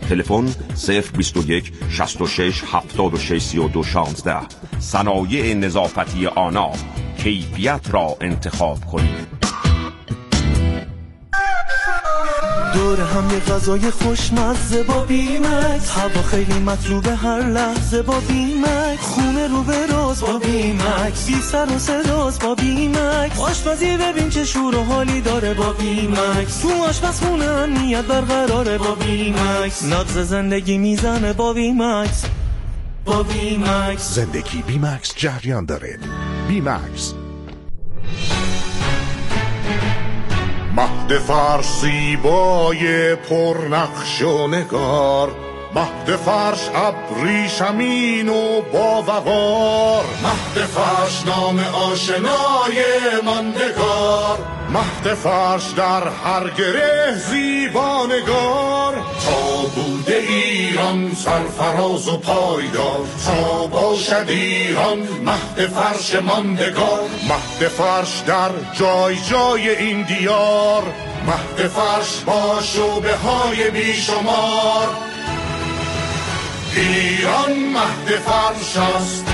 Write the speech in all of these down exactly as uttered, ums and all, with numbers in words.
تلفن صفر بیست و یک شصت و شش هفتاد و شش سی و دو شانزده. صنایع نظافتی آنا، کیفیت را انتخاب کنید. دور هم یه غذای خوشمزه با بیمکس، هوا خیلی مطلوبه هر لحظه با بیمکس، خونه رو به راز با بیمکس، بی سر و صداست با بیمکس، آشپزی ببین چه شور و حالی داره با بیمکس، تو آشپزخونه امنیت برقراره با بیمکس، نبض زندگی میزنه با بیمکس. با بیمکس زندگی بیمکس جریان داره. بیمکس. مهد فارسی بای پرنقش و نگار، مهد فرش ابریشمین و با وقار، مهد فرش نام آشنای ماندگار، مهد فرش در هر گره زیبانگار، تا بوده ایران سرفراز و پایدار، تا باشد ایران مهد فرش ماندگار، مهد فرش در جای جای این دیار، مهد فرش با شعبه های بیشمار، ایران مهد فرش است.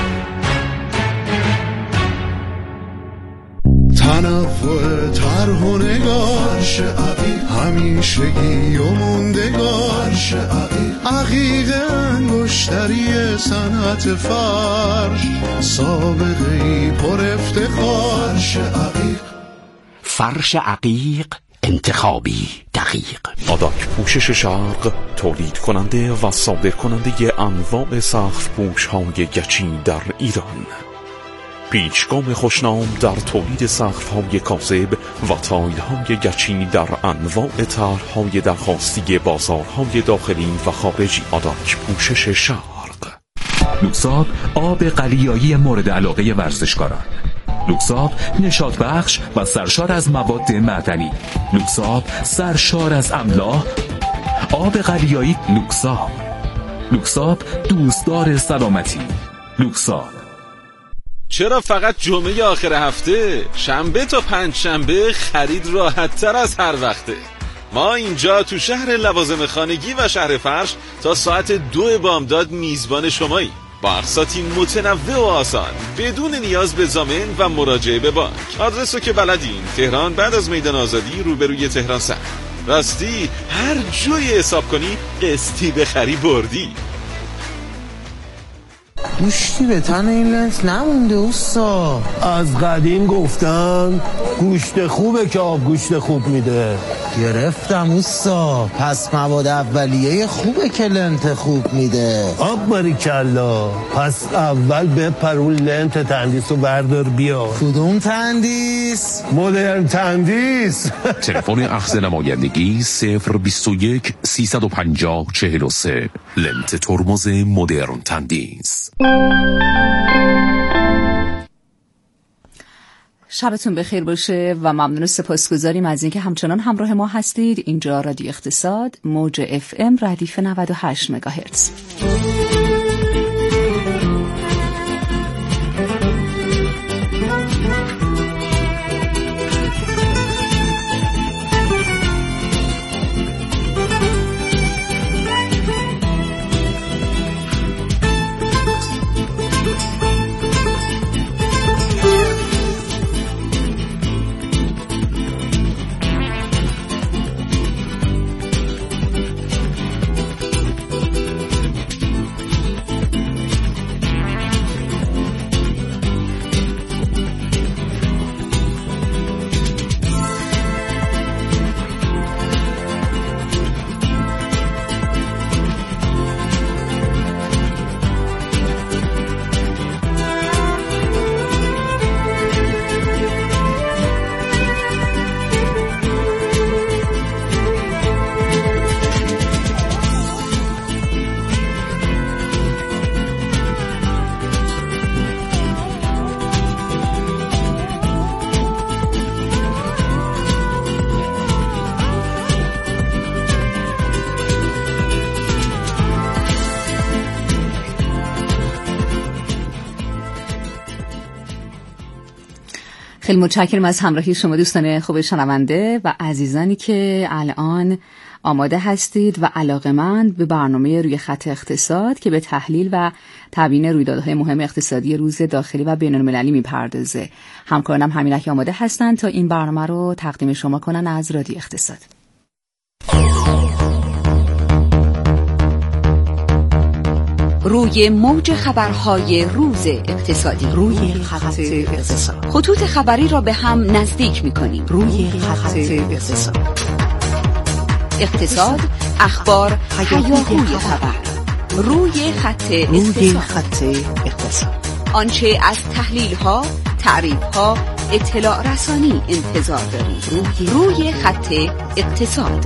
تنوع طرح و نگار، همیشگی و موندگار، عقیق انگشتری صنعت فرش، سابقه‌ای پر افتخار. فرش عقیق، انتخابی دقیق. آداک پوشش شرق، تولید کننده و صادر کننده انواع سقف پوش های گچی در ایران. پیچگام خوشنام در تولید سقف های کاذب و تایل های گچی در انواع طرح های درخواستی بازارهای داخلی و خارجی. آداک پوشش شرق. لوکساب، آب قلیایی مورد علاقه ورزشکاران. لوکساب، نشاط بخش و سرشار از مواد معدنی. لوکساب، سرشار از املاح. آب قلیایی لوکساب. لوکساب، دوستدار سلامتی. لوکساب. چرا فقط جمعه آخر هفته؟ شنبه تا پنج شنبه خرید راحت تر از هر وقته. ما اینجا تو شهر لوازم خانگی و شهر فرش تا ساعت دو بامداد میزبان شماییم، با اقساطی متنوع و آسان بدون نیاز به ضامن و مراجعه به بانک. آدرسو که بلدین، تهران بعد از میدان آزادی روبروی تهران سر. راستی هر جوی حساب کنی قسطی بخری بردی. گوشتی به تن این لنز نمونده اوستا. از قدیم گفتن گوشت خوبه که آب گوشت خوب میده. گرفتم اوستا. پس مواد اولیه خوبه که لنت خوب میده. آب باریکلا. پس اول بپر اون لنت تندیس رو بردار بیا. کدوم تندیس؟ مدرن تندیس. تلفن اخذ نمایندگی صفر بیست و یک سیصد و پنجاه چهل و سه. لنت ترمز مدرن تندیس. شبتون بخیر باشه و ممنون و سپاسگزاریم از اینکه همچنان همراه ما هستید. اینجا رادیو اقتصاد، موج اف ام ردیف نود و هشت مگاهرتز. خیلی متشکرم از همراهی شما دوستان خوب شنونده و عزیزانی که الان آماده هستید و علاقه‌مند به برنامه روی خط اقتصاد که به تحلیل و تبیین رویدادهای مهم اقتصادی روز داخلی و بین‌المللی میپردازه. همکارانم همینک آماده هستند تا این برنامه رو تقدیم شما کنن از رادیو اقتصاد. روی موج خبرهای روز اقتصادی، روی خط اقتصاد، خطوط خبری را به هم نزدیک می‌کنیم. روی خط اقتصاد، اقتصاد، اخبار، هیاهوی خبر. روی خط اقتصاد، آنچه از تحلیل‌ها، تعریف‌ها، اطلاع رسانی انتظار دارید. روی خط اقتصاد.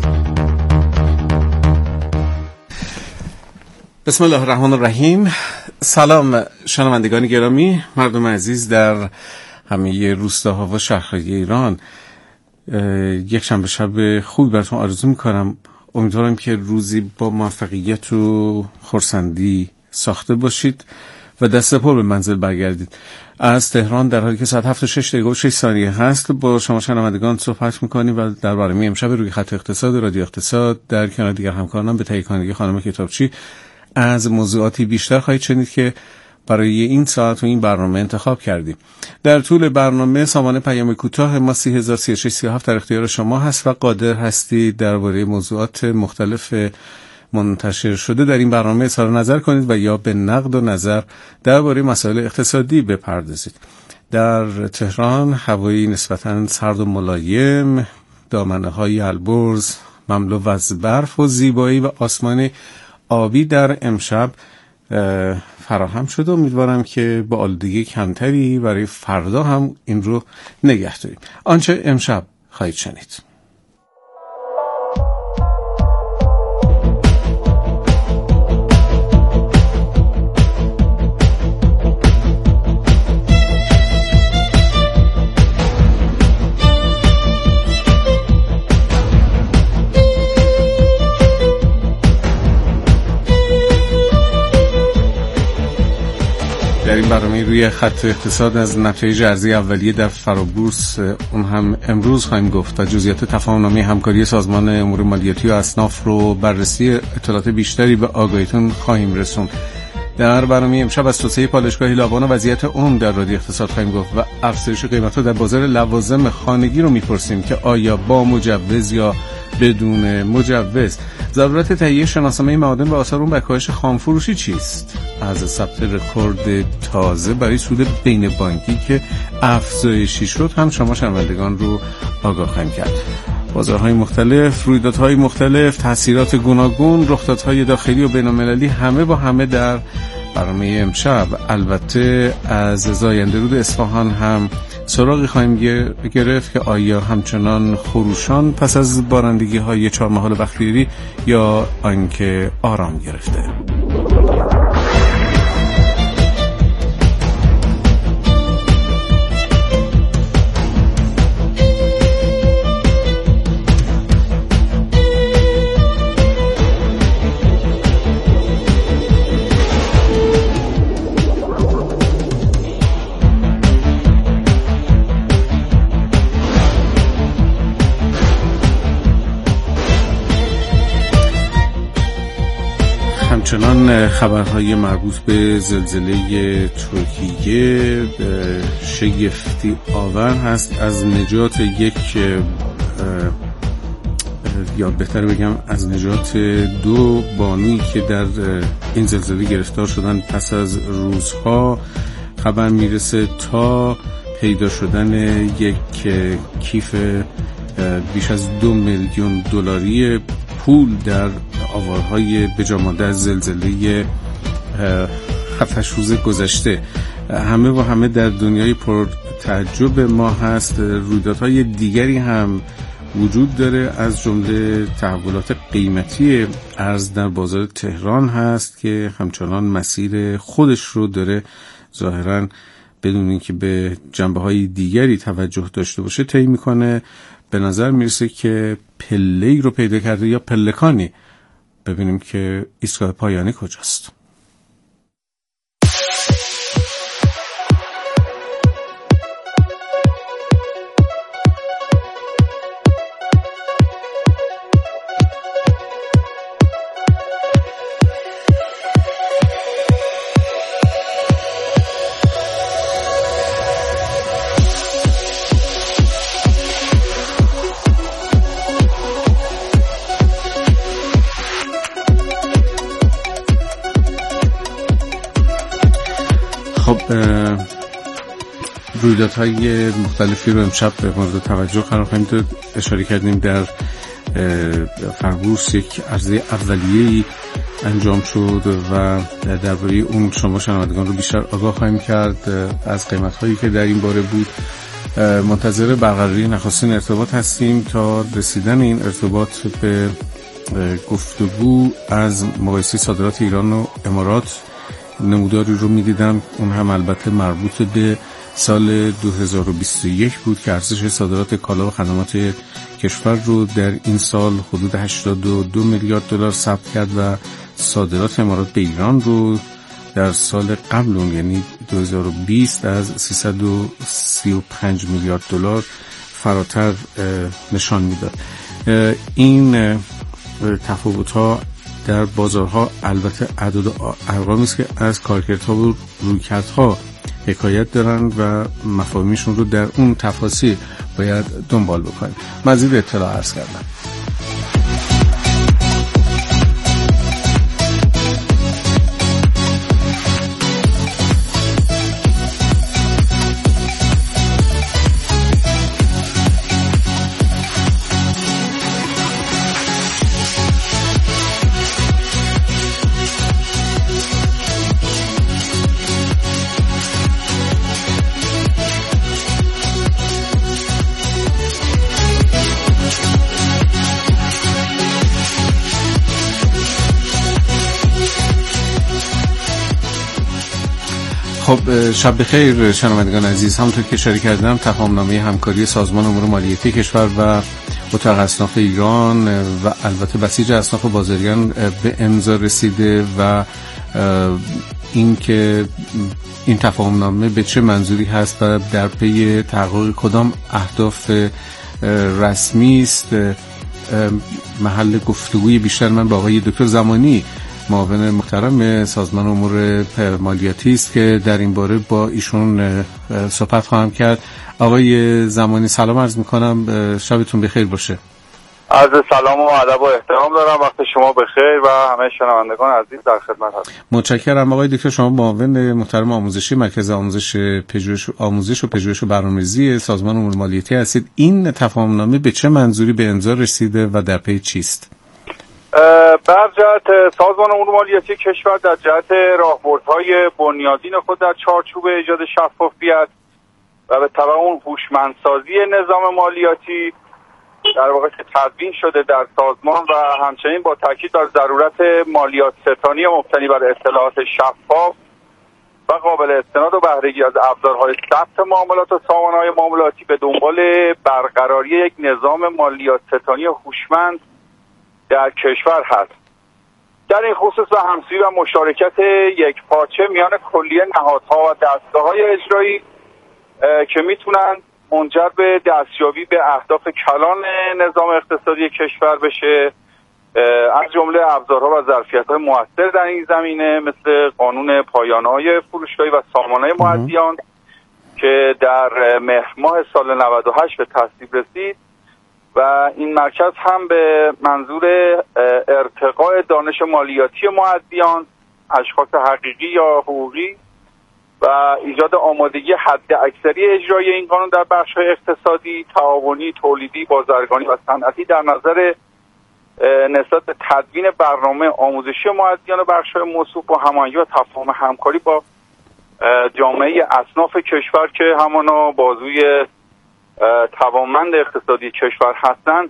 بسم الله الرحمن الرحیم. سلام شنوندگان گرامی، مردم عزیز در همه روستاها و شهرهای ایران. یک شنبه شب خوبی براتون آرزو میکنم. امیدوارم که روزی با موفقیت و خرسندی ساخته باشید و دست پر به منزل برگردید. از تهران در حالی که ساعت هفت و شش دقیقه و شش ثانیه هست با شما شنوندگان صحبت میکنیم و در برنامه امشب روی خط اقتصاد رادیو اقتصاد در کنار دیگر همکارانم به تهیه کنندگی خانم کتابچی از موضوعاتی بیشتر خواهید شنید که برای این ساعت و این برنامه انتخاب کردیم. در طول برنامه سامانه پیام کوتاه ما سی هزار سی و شش سی و هفت در اختیار شما هست و قادر هستید درباره موضوعات مختلف منتشر شده در این برنامه اظهار نظر کنید و یا به نقد و نظر درباره مسائل اقتصادی بپردازید. در تهران هوایی نسبتاً سرد و ملایم، دامنه‌های البرز مملو از برف و زیبایی و آسمان آبی در امشب فراهم شده. امیدوارم که با آلودگی کمتری برای فردا هم این رو نگه داریم. آنچه امشب خواهید شنید: در این برنامه روی خط اقتصاد از نتایج ارزی اولیه در فرابورس اون هم امروز خواهیم گفت و جزئیات تفاهم‌نامه همکاری سازمان امور مالیاتی و اصناف رو بررسی اطلاعات بیشتری به آگاهیتون خواهیم رسوند. در برنامه امشب از توسعه پالایشگاه لاوان و وضعیت اون در رادیو اقتصاد خواهیم گفت و افزایش قیمت‌ها در بازار لوازم خانگی رو می‌پرسیم که آیا با مجوز یا بدون مجوز. ضرورت تهیه شناسنامه معادن و آثار اون بر کاهش خامفروشی چیست؟ از ثبت رکورد تازه برای سود بین بانکی که افزایشی شد هم شما شنوندگان رو آگاه خواهیم کرد. بازارهای مختلف، رویدادهای مختلف، تاثیرات گوناگون، رخدادهای داخلی و بین‌المللی، همه با همه در برنامه امشب. البته از زاینده رود اصفهان هم سراغی خواهیم گرفت که آیا همچنان خروشان پس از بارندگی های چهار ماهه بختیاری یا آنکه آرام گرفته. همچنان خبرهای مربوط به زلزله ترکیه شگفتی آور هست. از نجات یک یا بهتر بگم از نجات دو بانویی که در این زلزله گرفتار شدن پس از روزها خبر میرسه تا پیدا شدن یک کیف بیش از دو میلیون دلاری پول در آوارهای بجامانده از زلزله هفتش روز گذشته. همه و همه در دنیای پر تعجب ما هست. رویدادهای دیگری هم وجود داره، از جمله تحولات قیمتی ارز در بازار تهران هست که همچنان مسیر خودش رو داره ظاهراً بدون اینکه به جنبه‌های دیگری توجه داشته باشه طی میکنه. به نظر میرسه که پله‌ای رو پیدا کرده یا پلکانی. ببینیم که ایستگاه پایانی کجاست. رویدادهای مختلفی رو امشب به مورد توجه قرار خواهیم داد. اشاره کردیم در فربورس یک عرضه اولیه‌ای انجام شد و درباره اون شما شنوندگان رو بیشتر آگاه خواهیم کرد از قیمت‌هایی که در این باره بود. منتظر برقراری نخستین ارتباط هستیم تا رسیدن این ارتباط به گفتگو از مقایسه صادرات ایران و امارات. نموداری رو می‌دیدم، اون هم البته مربوط به سال دو هزار و بیست و یک بود که ارزش صادرات کالا و خدمات کشور رو در این سال حدود هشتاد و دو میلیارد دلار ثبت کرد و صادرات امارات به ایران رو در سال قبل اون یعنی دو هزار و بیست از سیصد و سی و پنج میلیارد دلار فراتر نشان میداد. این تفاوت‌ها در بازارها البته عدد ارقامی است که از کارکردها و رویکردها حکایت دارن و مفاهیمشون رو در اون تفاصیل باید دنبال بکنیم. مزید اطلاع عرض کردم. خب شب بخیر شنوندگان عزیز. همونطور که اشاره کردم تفاهم‌نامه همکاری سازمان امور مالیاتی کشور و اتاق اصناف ایران و البته بسیج اصناف بازاریان به امضا رسیده و این که این تفاهم‌نامه به چه منظوری هست و در پی تحقق کدام اهداف رسمی است محل گفتگوی بیشتر من با آقای دکتر زمانی معاون محترم سازمان امور مالیاتی است که در این باره با ایشون صحبت خواهم کرد. آقای زمانی سلام عرض میکنم، شبتون بخیر باشه. عرض سلام و ادب و احترام دارم، وقت شما بخیر و همه شنوندگان عزیز در خدمت هستم. متشکرم. آقای دکتر شما معاون محترم آموزشی مرکز آموزش پژوهش آموزش و پژوهش و برنامه‌ریزی سازمان امور مالیاتی هستید. این تفاهم‌نامه به چه منظوری به امضا رسیده و در پی چیست؟ بر جهت سازمان امور مالیاتی کشور در جهت راهبردهای بنیادین خود در چارچوب ایجاد شفافیت و به تبع اون هوشمندسازی نظام مالیاتی در واقع تدوین شده در سازمان و همچنین با تاکید بر ضرورت مالیات ستانی مبتنی بر اطلاعات شفاف و قابل استناد و بهره‌گیری از ابزارهای ثبت معاملات و سامانه‌های معاملاتی به دنبال برقراری یک نظام مالیات ستانی هوشمند در کشور هست. در این خصوص و همسویی و مشارکت یک پارچه میان کلیه نهادها و دستگاه‌های اجرایی که میتونن منجر به دستیابی به اهداف کلان نظام اقتصادی کشور بشه، از جمله ابزارها و ظرفیت‌های مؤثر در این زمینه مثل قانون پایانه‌های فروشگاهی و سامانه‌های معدیان که در مهر ماه سال نود و هشت به تصویب رسید و این مرکز هم به منظور ارتقاء دانش مالیاتی معدیان، اشخاص حقیقی یا حقوقی و ایجاد آمادگی حد اکثری اجرای این قانون در بخش‌های اقتصادی، تعاونی، تولیدی، بازرگانی و صنعتی در نظر نسبت به تدوین برنامه آموزشی معدیان و بخش‌های موصوف با هماهنگی و تفاهم همکاری با جامعه اصناف کشور که همانا بازوی توانمند اقتصادی کشور هستند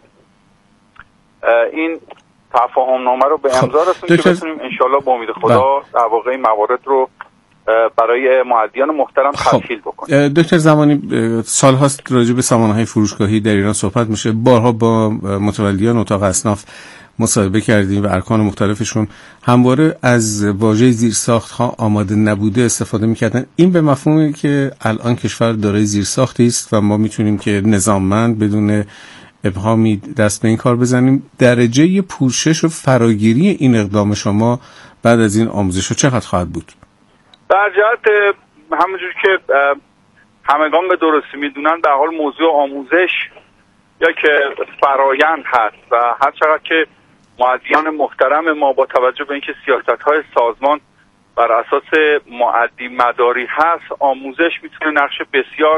این تفاهم‌نامه رو به امضا رسونیم که بتونیم انشالله با امید خدا در واقع این موارد رو برای معدیان محترم تسهیل بکنیم. دکتر زمانی سال هاست راجع به سامانه‌های فروشگاهی در ایران صحبت میشه. بارها با متولیان اتاق اصناف مصاحبه کردیم و ارکان مختلفشون همواره از واژه زیرساخت‌ها آماده نبوده استفاده می‌کردن. این به مفهومی که الان کشور دارای زیرساختی است و ما میتونیم که نظاممند بدون ابهامی دست به این کار بزنیم. درجه پوشش و فراگیری این اقدام شما بعد از این آموزش چقدر خواهد بود؟ در جهت همونجور که همگان به درستی میدونن در حال موضوع آموزش یا که فرایند هست و هر چقدر که معدیان محترم ما با توجه به اینکه سیاست‌های سازمان بر اساس معدی مداری هست، آموزش میتونه نقش بسیار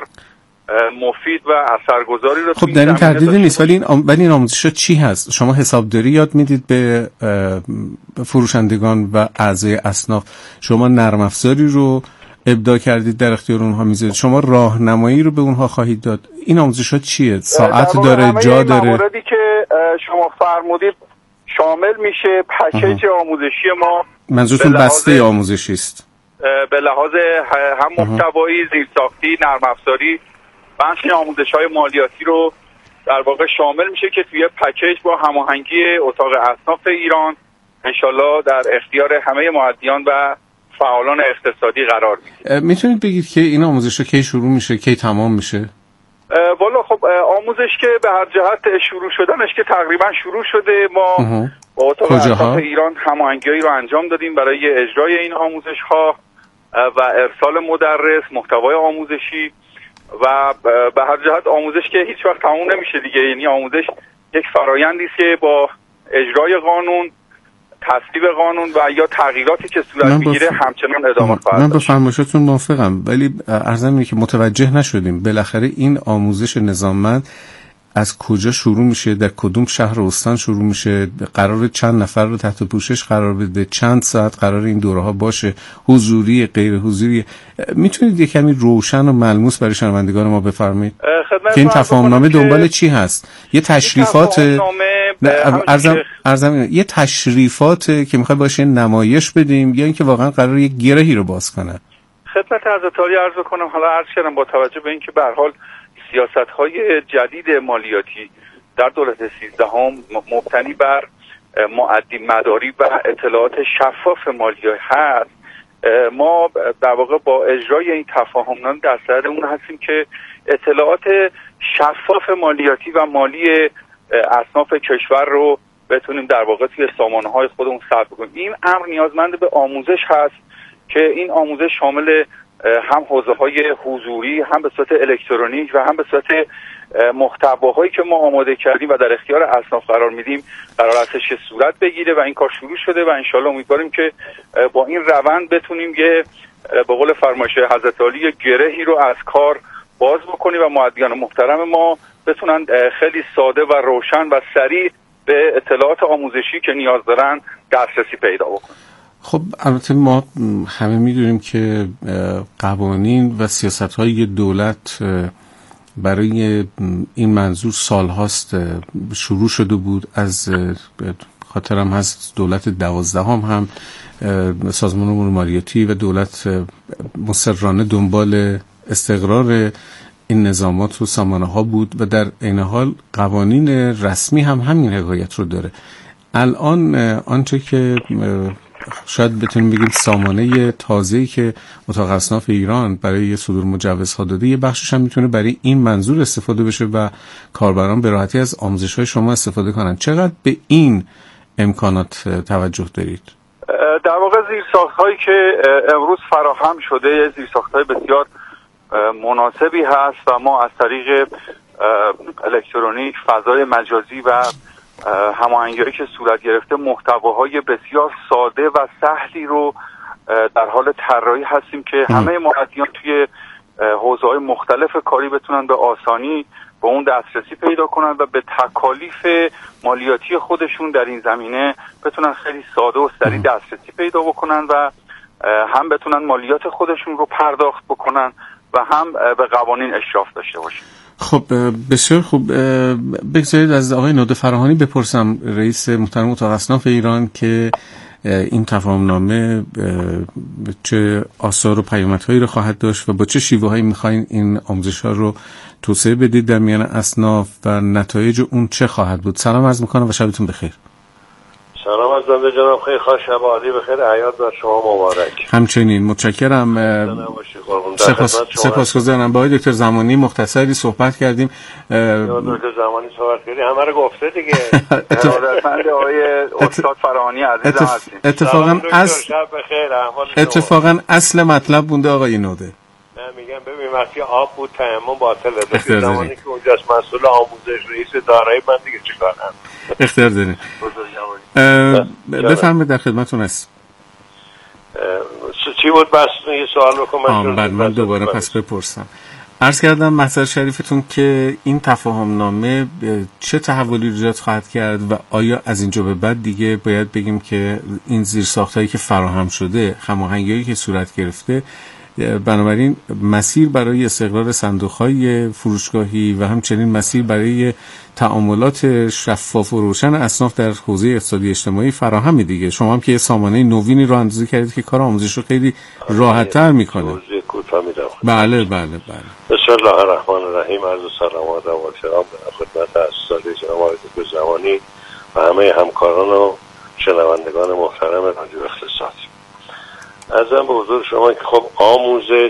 مفید و اثرگذاری رو خب در این تردیدی نیست، ولی این آم... ولی این آموزش‌ها چی هست؟ شما حسابداری یاد میدید به فروشندگان و اعضای اصناف، شما نرم افزاری رو ابداع کردید در اختیار اونها میذارید، شما راهنمایی رو به اونها خواهید داد. این آموزش‌ها چیه؟ ساعت داره، جا داره؟ موردی که شما فرمودید شامل میشه پکیج آموزشی ما. منظورتون بسته آموزشی است؟ به لحاظ هم محتوایی، زیرساختی، نرم افزاری، بخش آموزش‌های مالیاتی رو در واقع شامل میشه که توی پکیج با هماهنگی اتاق اصناف ایران انشالله در اختیار همه معدیان و فعالان اقتصادی قرار میگیره. میتونید بگید که این آموزش‌ها کی شروع میشه، کی تمام میشه؟ والا خب آموزش که به هر جهت شروع شدنش که تقریبا شروع شده، ما با اتاق اصناف ایران هماهنگی‌هایی رو انجام دادیم برای اجرای این آموزش‌ها و ارسال مدرس، محتوای آموزشی و به هر جهت آموزش که هیچ وقت تموم نمیشه دیگه. یعنی آموزش یک فرآیندی است که با اجرای قانون، تصویب قانون و یا تغییراتی که صورت میگیره بف... همچنان ادامه خواهد. من با فرمایشاتون موافقم، ولی عرضم اینه که متوجه نشدیم بالاخره این آموزش نظاممند از کجا شروع میشه، در کدوم شهر و استان شروع میشه، قرار چند نفر رو تحت پوشش قرار بده، چند ساعت قرار این دوره ها باشه، حضوری غیر حضوری؟ میتونید یک کمی روشن و ملموس برای شنوندگان ما بفرمایید که این تفاهمنامه دنبال چی هست؟ یه تشریفات ارزم ارزم یه تشریفات که میخواد باشه نمایش بدیم یا اینکه واقعا قرار یک گرهی رو باز کنه؟ خدمت حضرت عرض کنم، حالا عرض کردم با توجه به اینکه به هر حال سیاست‌های جدید مالیاتی در دولت سیزدهم مبتنی بر معدی مداری و اطلاعات شفاف مالی هست، ما در واقع با اجرای این تفاهمنامه در صدد اون هستیم که اطلاعات شفاف مالیاتی و مالی اصناف کشور رو بتونیم در واقع توی سامانه‌های خودمون ثبت کنیم. این امر نیازمند به آموزش هست که این آموزش شامل هم حوزه‌های حضوری، هم به صورت الکترونیک و هم به صورت محتواهایی که ما آماده کردیم و در اختیار اصناف قرار میدیم قرار هستش صورت بگیره و این کار شروع شده و انشالله امیدواریم که با این روند بتونیم یه به قول فرمایش حضرت علی گرهی رو از کار باز بکنیم و معدیان محترم ما بتونن خیلی ساده و روشن و سریع به اطلاعات آموزشی که نیاز دارن دسترسی پیدا بکنن. خب البته ما همه میدونیم که قوانین و سیاست‌های دولت برای این منظور سالهاست شروع شده بود. از خاطرم هست دولت دوازدهم هم سازمان امور مالیاتی و دولت مصرانه دنبال استقرار این نظامات و سامانه ها بود و در این حال قوانین رسمی هم همین حکایت رو داره. الان آنچه که شاید بتونیم بگیم سامانه تازه‌ای که اتاق اصناف ایران برای صدور مجوزها داده، یه بخشش هم میتونه برای این منظور استفاده بشه و کاربران به راحتی از آموزش‌های شما استفاده کنن. چقدر به این امکانات توجه دارید؟ در واقع زیرساخت‌هایی که امروز فراهم شده زیرساخت‌های بسیار مناسبی هست و ما از طریق الکترونیک، فضای مجازی و هماهنگی‌هایی که صورت گرفته محتواهای بسیار ساده و سهلی رو در حال طراحی هستیم که همه معدیان توی حوزه‌های مختلف کاری بتونن به آسانی به اون دسترسی پیدا کنن و به تکالیف مالیاتی خودشون در این زمینه بتونن خیلی ساده و سریع دسترسی پیدا بکنن و هم بتونن مالیات خودشون رو پرداخت بکنن و هم به قوانین اشراف داشته باشن. خب بسیار خوب. بگذارید از آقای نوده فراهانی بپرسم، رئیس محترم اتاق اصناف ایران، که این تفاهمنامه چه آثار و پیامدهایی رو خواهد داشت و با چه شیوه‌هایی می‌خواین این آموزش‌ها رو توسعه بدید در میان اصناف و نتایج اون چه خواهد بود؟ سلام عرض می‌کنم و شبتون بخیر. سلام از بنده جناب، خیلی خوش شب عالی بخیر، حیات بر شما مبارک. همچنین متشکرم. سپاس سپاسگزارم. با آقای دکتر زمانی مختصری صحبت کردیم. دکتر زمانی صحبت کردی همه رو گفته دیگه. ارادتمند آقای استاد فراهانی عزیزم هستیم. اتفاقا اصل اتفاقا اصل مطلب بونده آقای نوده. من میگم ببین وقتی آب بود تیمم باطله. دکتر زمانی که اونجاست مسئول آموزش، رئیس دارایی، من دیگه چیکار کنم؟ اختیار دارین. بفرمایید در خدمتتون هست. چی بود بس یه سوال بکنم بعد من دوباره پس بپرسم. عرض کردم محضر شریفتون که این تفاهم نامه چه تحولی ایجاد خواهد کرد و آیا از اینجا به بعد دیگه باید بگیم که این زیرساختایی که فراهم شده، هماهنگی‌هایی که صورت گرفته، بنابراین مسیر برای استقرار صندوق‌های فروشگاهی و همچنین مسیر برای تعاملات شفاف و روشن اصناف در حوزه اقتصادی اجتماعی فراهمه دیگه. شما هم که یه سامانه نوینی رو اندازه کردید که کار آموزش رو خیلی راحت‌تر می‌کنه. بله بله بله. بسم الله الرحمن الرحیم. عرض سلام و ادب و احترام به خدمت اساتید جناب آقای دکتر زمانی و همه همکاران و شنوندگان محترم رادیو اقتصاد. عرضم به حضور شما که خب آموزش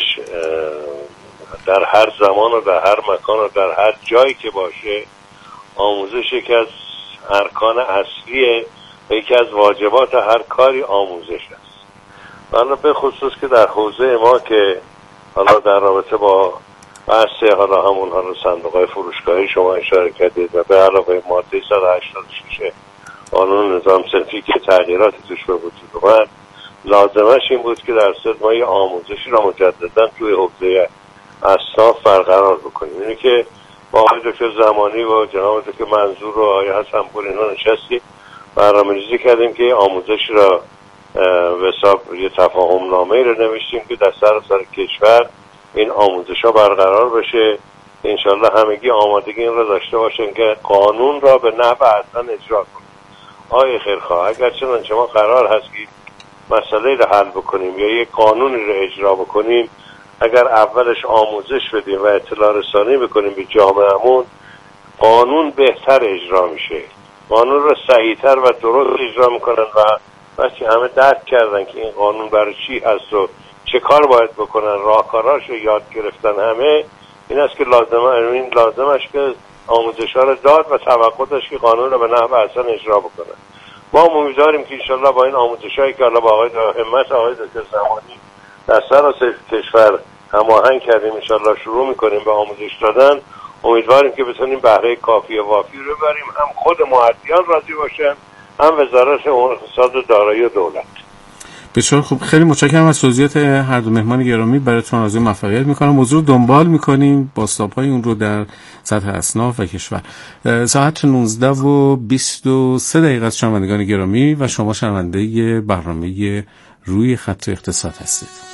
در هر زمان و در هر مکان و در هر جایی که باشه، آموزش یکی از ارکان اصلیه و یکی از واجبات هر کاری آموزش است. حالا به خصوص که در حوزه ما که حالا در رابطه با بحث حالا همون حالا صندوق‌های فروشگاهی شما اشاره کردید و به علاوه ماده صد و هشتاد و شش قانون نظام صنفی که تغییراتی توش به وجود اومد، لازمش این بود که در صد ما یه آموزشی را مجددا توی حوزه اصناف برقرار بکنیم. اینه که با آقای دکتر زمانی و جناب دکتر منظور و آقای حسن پور اینا نشستیم برنامه‌ریزی کردیم که آموزشی را به حساب یه تفاهم نامه‌ای رو نوشتیم که در سراسر کشور این آموزش ها برقرار بشه. انشالله همگی آمادگی این را داشته باشن که قانون را به نحو احسن اجرا کنیم. آقای خیرخواه، اگر چنانچه ما قرار هست که مسئله رو حل بکنیم یا یک قانونی رو اجرا بکنیم، اگر اولش آموزش بدیم و اطلاع رسانی بکنیم به جامعهمون، قانون بهتر اجرا میشه. قانون رو صحیح‌تر و درست اجرا میکنن و وقتی همه درک کردن که این قانون برای چی هست و چه کار باید بکنن، راهکاراش رو یاد گرفتن همه، این است که لازمه این لازمش که آموزش ها رو داد و توقع داشت که قانون رو به نحو احسن اجرا بکنن. ما امیدواریم که انشالله با این آموزش هایی که حالا با آقای همت آقای دکتر زمانی در سراسر کشور هماهنگ کردیم، انشالله شروع میکنیم به آموزش دادن. امیدواریم که بتونیم بهره کافی و وافی رو ببریم، هم خود معدیان راضی باشن، هم وزارت امور اقتصاد و دارایی و دولت. بسیار خوب، خیلی متشکرم از توضیحات هر دو مهمان گرامی. براتون آرزوی موفقیت میکنم. موضوع رو دنبال میکنیم، بازتاب‌های اون رو در سطح اصناف و کشور. ساعت نوزده و بیست و سه دقیقه از شنوندگان گرامی و شما شنونده برنامه روی خط اقتصاد هستید.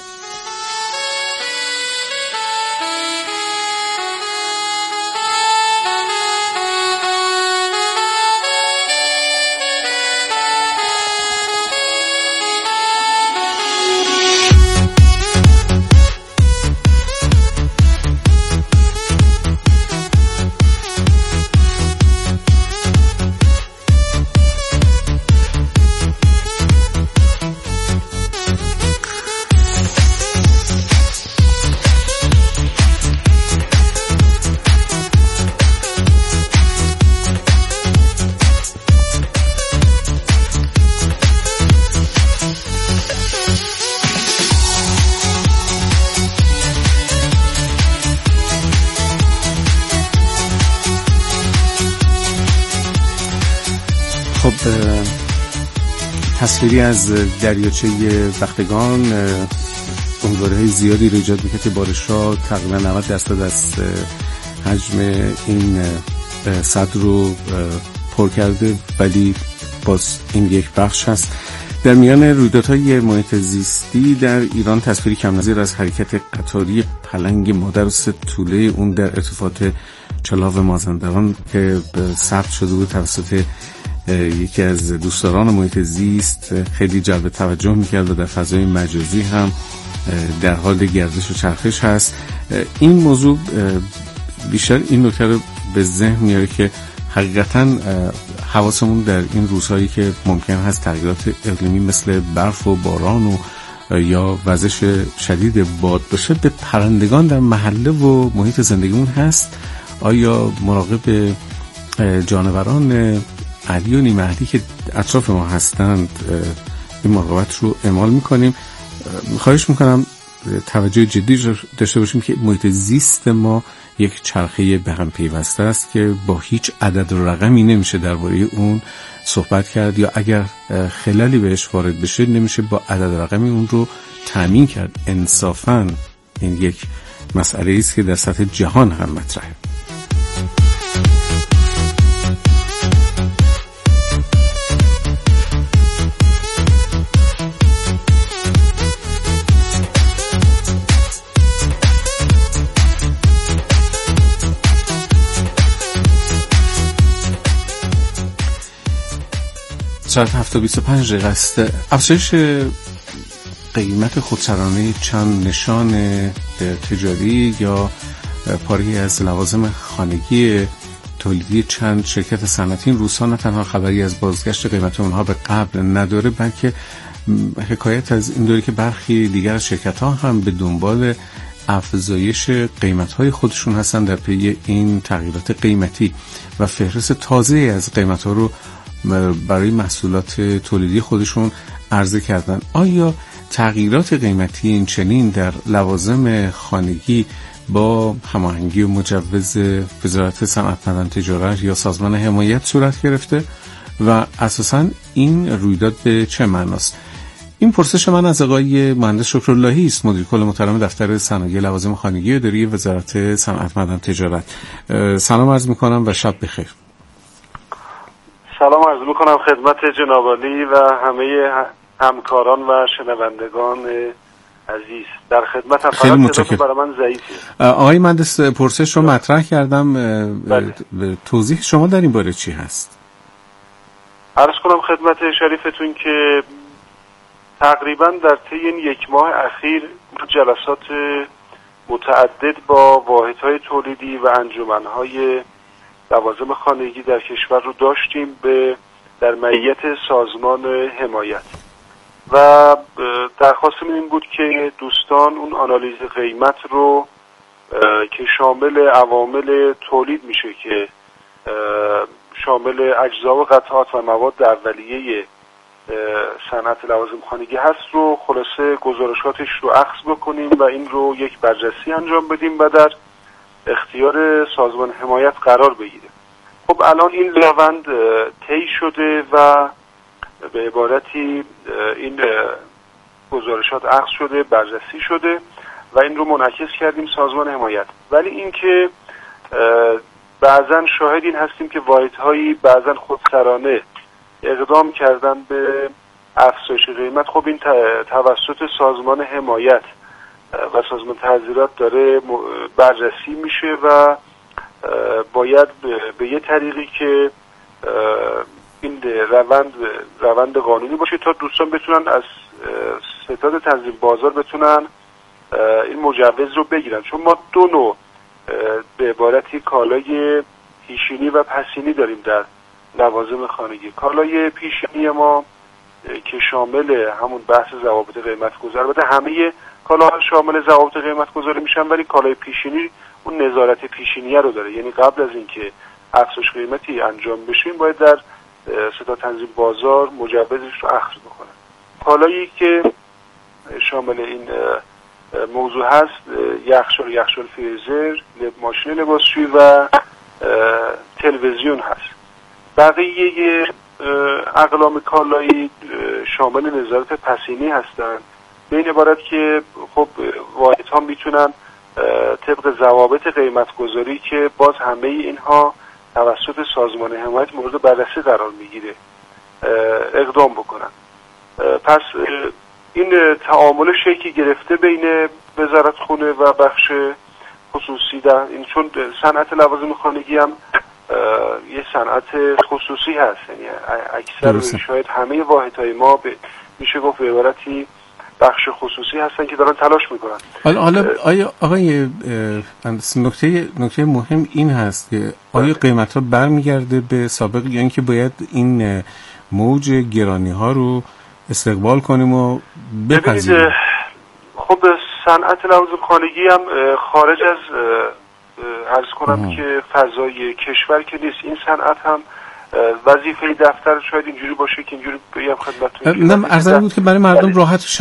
تصویری از دریاچه بختگان امیدواری زیادی رو ایجاد میکنه که بارش ها تقریبا نود درصد از حجم این سد رو پر کرده، ولی باز این یک بخش هست. در میان رویدادهای محیط زیستی در ایران تصویری کم نظیر از حرکت قطاری پلنگ مادر و سه توله اون در ارتفاعات چلاو مازندران که ثبت شده بود توسط یکی از دوستداران محیط زیست خیلی جلب توجه میکرد و در فضای مجازی هم در حال گردش و چرخش هست. این موضوع بیشتر این نکته رو به ذهن میاره که حقیقتاً حواسمون در این روزهایی که ممکن هست تغییرات اقلیمی مثل برف و باران و یا وزش شدید باد باشه به پرندگان در محله و محیط زندگیمون هست. آیا مراقب جانوران علی و نیمه‌علی که اطراف ما هستند این مراقبت رو اعمال میکنیم؟ خواهش میکنم توجه جدی داشته باشیم که محیط زیست ما یک چرخه به هم پیوسته است که با هیچ عدد و رقمی نمیشه درباره اون صحبت کرد، یا اگر خلالی بهش وارد بشه نمیشه با عدد رقمی اون رو تامین کرد. انصافاً این یک مسئله است که در سطح جهان هم مطرحه. ساعت هفت و بیست و پنج دقیقه است. افزایش قیمت خودسرانه چند نشان تجاری یا پاری از لوازم خانگی تولیدی چند شرکت صنعتی این روزها نه تنها خبری از بازگشت قیمت اونها به قبل نداره، بلکه حکایت از این دوره که برخی دیگر از شرکت‌ها هم به دنبال افزایش قیمت‌های خودشون هستن در پی این تغییرات قیمتی و فهرست تازه از قیمت‌ها رو برای محصولات تولیدی خودشون عرضه کردن. آیا تغییرات قیمتی این چنین در لوازم خانگی با هماهنگی و مجوز وزارت صنعت معدن تجارت یا سازمان حمایت صورت گرفته و اساساً این رویداد به چه معناست؟ این پرسش من از آقای مهندس شکراللهی است، مدیر کل محترم دفتر صنایع لوازم خانگی اداری وزارت صنعت معدن تجارت. سلام عرض می‌کنم و شب بخیر. سلام عرض میکنم خدمت جناب عالی و همه همکاران و شنوندگان عزیز. در خدمت هم فقط برای من ضعیفه. آقای مهندس پرسش رو مطرح کردم، بله. توضیح شما در این باره چی هست؟ عرض کنم خدمت شریفتون که تقریبا در طی این یک ماه اخیر جلسات متعدد با واحدهای تولیدی و انجمنهای لوازم خانگی در کشور رو داشتیم به در معیت سازمان حمایت و درخواستمون این بود که دوستان اون آنالیز قیمت رو که شامل عوامل تولید میشه که شامل اجزا و قطعات و مواد اولیه صنعت لوازم خانگی هست رو خلاصه گزارشاتش رو اخذ بکنیم و این رو یک بررسی انجام بدیم و در اختیار سازمان حمایت قرار بگیره. خب الان این روند طی شده و به عبارتی این گزارشات اخذ شده، بررسی شده و این رو منعکس کردیم سازمان حمایت. ولی اینکه بعضن شاهد این هستیم که واحدهایی بعضن خودسرانه اقدام کردن به افزایش قیمت. خب این توسط سازمان حمایت و سازمان تحضیرات داره بررسی میشه و باید به یه طریقی که این روند روند قانونی باشه تا دوستان بتونن از ستاد تنظیم بازار بتونن این مجوز رو بگیرن، چون ما دو نوع به عبارتی کالای پیشینی و پسینی داریم در لوازم خانگی. کالای پیشینی ما که شامل همون بحث ضوابط قیمت گذاری، البته همه کالاها شامل ضوابط قیمت گذاری میشن، ولی کالای پیشینی اون نظارت پیشینیه رو داره، یعنی قبل از اینکه افزایش قیمتی انجام بشه این باید در ستاد تنظیم بازار مجوزش رو اخذ بکنه. کالایی که شامل این موضوع هست یخچال، یخچال فریزر، ماشین لباسشویی و تلویزیون هست. بقیه اقلام کالایی شامل نظارت پسینی هستن، به این عبارت که خب واحدها میتونن طبق ضوابط قیمت گذاری که باز همه اینها توسط سازمان حمایت مورد بررسی قرار میگیره اقدام بکنن. پس این تعامل شکلی گرفته بین وزارت خونه و بخش خصوصی در این، چون صنعت لوازم خانگی هم یه صنعت خصوصی هست، یعنی اکثر شاید همه واحدهای ما به میشه گفت به عبارتی بخش خصوصی هستن که دارن تلاش میکنن. حالا حالا آیا آقای نکته نکته مهم این هست که آیا قیمت ها برمیگرده به سابق یا اینکه باید این موج گرانی ها رو استقبال کنیم و بپذیریم؟ خب صنعت لوازم خانگی هم خارج از عرض کنم آه. که فضای کشور که نیست. این صنعت هم وظیفه دفتر شاید اینجوری باشه که اینجوری بگم خدمتتون، نه عرض بود که برای مردم راحت